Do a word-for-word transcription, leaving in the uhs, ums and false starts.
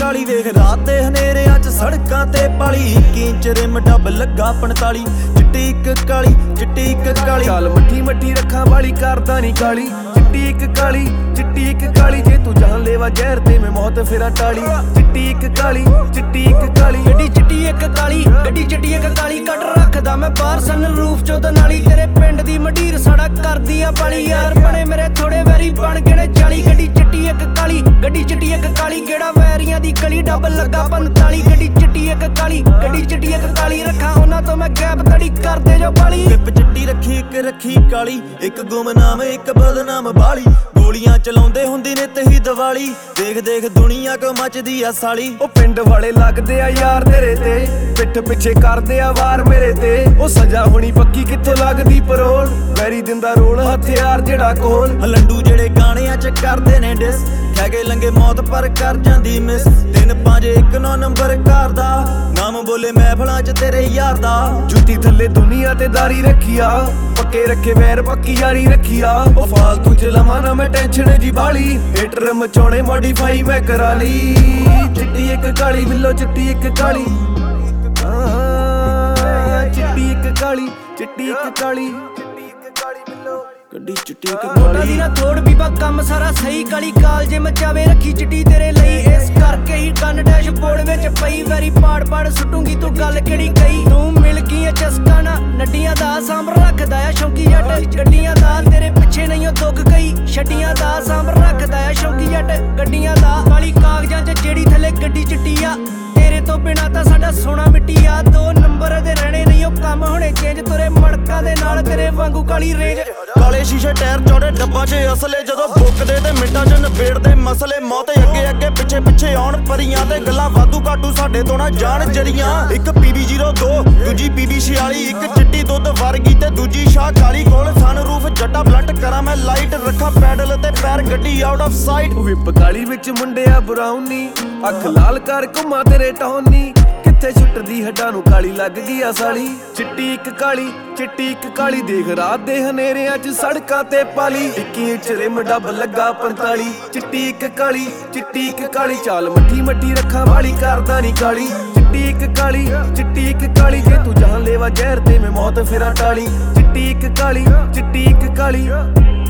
ਕਾਲੀ ਵੇਖ ਰਾਤ ਦੇ ਹਨੇਰਿਆਂ ਚ ਸੜਕਾਂ ਤੇ ਪਾਲੀ। ਇੱਕੀ ਇੰਚ ਰਿਮ ਡੱਬ ਲੱਗਾ ਪੰਤਾਲੀ। ਚਿੱਟੀ ਇੱਕ ਕਾਲੀ ਚਿੱਟੀ ਇੱਕ ਕਾਲੀ ਚਾਲ ਮੱਠੀ ਮੱਠੀ ਰੱਖਾਂ ਵਾਲੀ ਕਰਦਾ ਨੀ ਕਾਲੀ। ਚਿੱਟੀ ਇੱਕ ਕਾਲੀ ਚਿੱਟੀ ਇੱਕ ਕਾਲੀ ਜੇ ਤੂੰ ਜਾਨ ਲੈਵਾ ਜ਼ਹਿਰ ਤੇ ਮੈਂ ਮੌਤ ਫੇਰਾਂ ਟਾਲੀ। ਚਿੱਟੀ ਇੱਕ ਕਾਲੀ ਚਿੱਟੀ ਇੱਕ ਕਾਲੀ ਗੱਡੀ ਚਿੱਟੀ ਇੱਕ ਕਾਲੀ ਗੱਡੀ ਚਿੱਟੀ ਇੱਕ ਕਾਲੀ ਕੱਢ ਰੱਖਦਾ ਮੈਂ ਬਾਹਰ ਸਨ ਰੂਫ ਚੋਂ ਤਾਂ ਨਾਲੀ। ਤੇਰੇ ਪਿੰਡ ਦੀ ਮੰਡੀਰ ਸੜਾ ਕਰਦੀ ਆ ਪਾਲੀ। ਯਾਰ ਬਣੇ ਮੇਰੇ ਥੋੜੇ ਵੈਰੀ ਬਣ ਗਏ ਨੇ ਚਾਲੀ। ਗੱਡੀ ਚਿੱਟੀ ਇੱਕ ਕਾਲੀ ਗੱਡੀ ਚਿੱਟੀ ਇੱਕ ਕਾਲੀ ਕਿਹੜਾ ਵੈਰੀਆਂ ਦੀ ਕਲੀ ਡੱਬ ਲੱਗਾ ਪੰਤਾਲੀ। ਗੱਡੀ ਚਿੱਟੀ ਇੱਕ ਕਾਲੀ ਗੱਡੀ ਚਿੱਟੀ ਇੱਕ ਕਾਲੀ ਰੱਖਾਂ ਉਹਨਾਂ ਤੋਂ ਮੈਂ ਗੈਪ ਤੜੀ ਕਰਦੇ ਜੋ ਪਾਲੀ। ਪਿੱਪ ਚਿੱਟੀ ਰੱਖੀ ਇੱਕ ਰੱਖੀ ਕਾਲੀ ਇੱਕ ਗੁਮਨਾਮ ਇੱਕ ਬਦਨਾਮ ਬਾਲੀ। ਗੋਲੀਆਂ ਚਲਾਉਂਦੇ ਹੁੰਦੀ ਨੇ ਤਹੀ ਦੀਵਾਲੀ ਦੇਖ ਦੇਖ ਦੁਨੀਆ ਕੋ ਮੱਚਦੀ ਆ ਸਾਲੀ। ਉਹ ਪਿੰਡ ਵਾਲੇ ਲੱਗਦੇ ਆ ਯਾਰ ਤੇਰੇ ਤੇ ਪਿੱਠ ਪਿੱਛੇ ਕਰਦੇ ਆ ਵਾਰ ਮੇਰੇ ਤੇ। ਉਹ ਸਜ਼ਾ ਹੋਣੀ ਪੱਕੀ ਕਿੱਥੋਂ ਲੱਗਦੀ ਪਰੋਲ ਵੈਰੀ ਦਿੰਦਾ ਰੋਲ ਹਥਿਆਰ ਜਿਹੜਾ ਕੋਲ। ਲੰਡੂ ਜਿਹੜੇ ਗਾਣਿਆਂ ਚ ਕਰਦੇ ਨੇ ਡਿਸ ਖਹਿ ਕੇ ਲੰਗੇ ਮੌਤ ਪਰ ਕਰ ਜਾਂਦੀ ਮਿਸ। ਤਿੰਨ ਪੰਜ ਇੱਕ ਨੌ ਨੰਬਰ ਘਰ ਦਾ ਨਾਮ ਬੋਲੇ ਮਹਿਫਲਾਂ ਚ ਤੇਰੇ ਯਾਰ ਦਾ। ਜੁੱਤੀ ਥੱਲੇ ਦੁਨੀਆ ਤੇ ਦਾਰੀ ਰੱਖੀਆ ਪੱਕੇ ਰੱਖੇ ਵੈਰ ਪੱਕੀ ਯਾਰੀ ਰੱਖੀਆ। ਉਹ ਫਾਲਤੂ ਚ ਲਵਾਂ ਨਾ ਮੈਂ ਟੈਨਸ਼ਨ ਜੀ ਬਾਲੀ ਹੇਟਰ ਮਚਾਉਣੇ ਮੋਡੀਫਾਈ ਮੈਂ ਕਰਾ ਲਈ। ਚਿੱਟੀ ਇੱਕ ਕਾਲੀ ਬਿੱਲੋ ਚਿੱਟੀ ਇੱਕ ਕਾਲੀ ਚਿੱਟੀ ਇੱਕ ਕਾਲੀ ਚਿੱਟੀ ਇੱਕ ਕਾਲੀ ਗੱਡੀ ਚਿੱਟੀ ਇੱਕ ਮੋਟਾ ਦੀ ਨਾ ਥੋੜ ਬੀਬਾ ਕੰਮ ਸਾਰਾ ਸਹੀ ਕਾਲੀ ਕਾਲ ਜੇ ਮਚਾਵੇ ਰੱਖੀ ਚਿੱਟੀ ਤੇਰੇ ਲਈ। ਇਸ ਕਰਕੇ ਹੀ ਕੰਨ ਡੈਸ਼ਬੋਰਡ ਵਿੱਚ ਪਈ ਵੈਰੀ ਪਾੜ ਪਾੜ ਸੁੱਟੂਗੀ ਤੂੰ ਗੱਲ ਕਿਹੜੀ ਕਹੀ। ਤੂੰ ਮਿਲ ਗਈ ਐ ਚਸਕਾ ਨਾ ਨੱਡੀਆਂ ਦਾ ਸਾਂਭ ਰੱਖਦਾ ਆ ਸ਼ੌਂਕੀ ਜੱਟ। ਗੱਡੀਆਂ ਦਾ ਤੇਰੇ ਪਿੱਛੇ ਨਹੀਂ ਉਹ ਦੁੱਖ ਗਈ ਛੱਡੀਆਂ ਦਾ ਸਾਂਭ ਰੱਖਦਾ ਆ ਸ਼ੌਂਕੀ ਜੱਟ। ਗੱਡੀਆਂ ਦਾ ਕਾਲੀ ਕਾਗਜ਼ਾਂ ਚ ਜਿਹੜੀ ਥੱਲੇ ਗੱਡੀ ਚਿੱਟੀ ਆ ਤੇਰੇ ਤੋਂ ਬਿਨਾ ਤਾਂ ਸਾਡਾ ਸੋਨਾ ਮਿੱਟੀ ਆ। ਦੋ ਨੰਬਰ ਦੇ ਰਹਿਣੇ ਨਹੀਂ ਉਹ ਕੰਮ ਹੋਣੇ ਚੇਂਜ ਤੁਰੇ ਮੜਕਾਂ ਦੇ ਨਾਲ ਤੇਰੇ ਵਾਂਗੂ ਕਾਲੀ ਰੇਂਜ। ਕਾਲੇ ਸ਼ੀਸ਼ੇ ਟਾਇਰ ਚੌੜੇ ਡੱਬਾਂ 'ਚ ਅਸਲੇ ਜਦੋਂ ਬੁੱਕਦੇ ਤੇ ਮਿੰਟਾਂ 'ਚ ਨਿਬੇੜਦੇ ਮਸਲੇ। ਮੌਤ ਅੱਗੇ ਅੱਗੇ ਪਿੱਛੇ ਪਿੱਛੇ ਆਉਣ ਪਰੀਆਂ ਤੇ ਗੱਲਾਂ ਵਾਧੂ ਘਾਟੂ ਸਾਡੇ ਤੋਂ ਨਾ ਜਾਣ ਜਰੀਆਂ। ਇੱਕ ਪੀਬੀ ਜ਼ੀਰੋ ਦੋ ਦੂਜੀ ਪੀਬੀ ਛਿਆਲੀ ਇੱਕ ਚਿੱਟੀ ਦੁੱਧ ਵਰਗੀ ਤੇ ਦੂਜੀ ਸ਼ਾਹ ਕਾਲੀ। ਕੋਲ ਸਨ ਰੂਫ ਜੱਟਾ ਬਲੰਟ ਕਰਾਂ ਮੈਂ ਲਾਈਟ ਰੱਖਾਂ ਪੈਡਲ ਤੇ ਪੈਰ ਗੱਡੀ ਆਊਟ ਆਫ ਸਾਈਟ। ਵਿਪ ਕਾਲੀ ਵਿੱਚ ਮੁੰਡਿਆ ਬਰਾਉਨੀ ਅੱਖ ਲਾਲ ਕਰ ਘੁੰਮਾ ਤੇਰੇ ਟੌਨੀ। ਕਿੱਥੇ ਛੁੱਟਦੀ ਹੱਡਾਂ ਨੂੰ ਕਾਲੀ ਲੱਗ ਗਈ ਆ ਸਾਲੀ। ਚਿੱਟੀ ਇੱਕ ਕਾਲੀ ਚਿੱਟੀ ਇੱਕ ਕਾਲੀ ਦੇਖ ਰਾਤ ਦੇ ਹਨੇਰਿਆਂ ਚ ਸੜਕਾਂ ਤੇ ਪਾਲੀ। ਇੱਕੀ ਇੰਚ ਰਿਮ ਡੱਬ ਲੱਗਾ ਪੰਤਾਲੀ। ਚਿੱਟੀ ਇੱਕ ਕਾਲੀ ਚਿੱਟੀ ਇੱਕ ਕਾਲੀ ਚਾਲ ਮੱਠੀ ਮੱਠੀ ਰੱਖਾਂ ਵਾਲੀ ਕਰਦਾ ਨੀ ਕਾਲੀ। ਚਿੱਟੀ ਇੱਕ ਕਾਲੀ ਚਿੱਟੀ ਇੱਕ ਕਾਲੀ ਜੇ ਤੂੰ ਜਾਨ ਲੈਵਾ ਜ਼ਹਿਰ ਤੇ ਮੈਂ ਮੌਤ ਫੇਰਾਂ ਟਾਲੀ। ਚਿੱਟੀ ਇੱਕ ਕਾਲੀ ਚਿੱਟੀ ਇੱਕ ਕਾਲੀ।